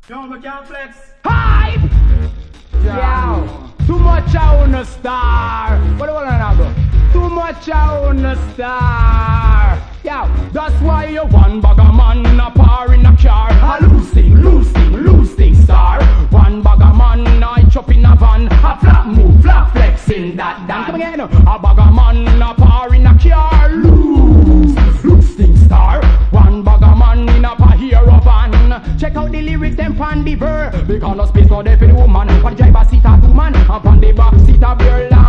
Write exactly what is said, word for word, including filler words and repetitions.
Yo, we can't flex. Hype! Yeah. Yo, too much on the star. What do you want to go? Too much on the star. Yo, that's why you one bag of man a par in a car. A losing, losing, losing star. One bag of man I chop in a van. A flat move, flat flex in that dan. Come again. A bag of man a par in a car. Lose, losing star. One bag of man in a pa hero van. Check out the lyrics them on the verb. Because no space no there for the woman. For the driver seat a two man. And on the back seat a beer.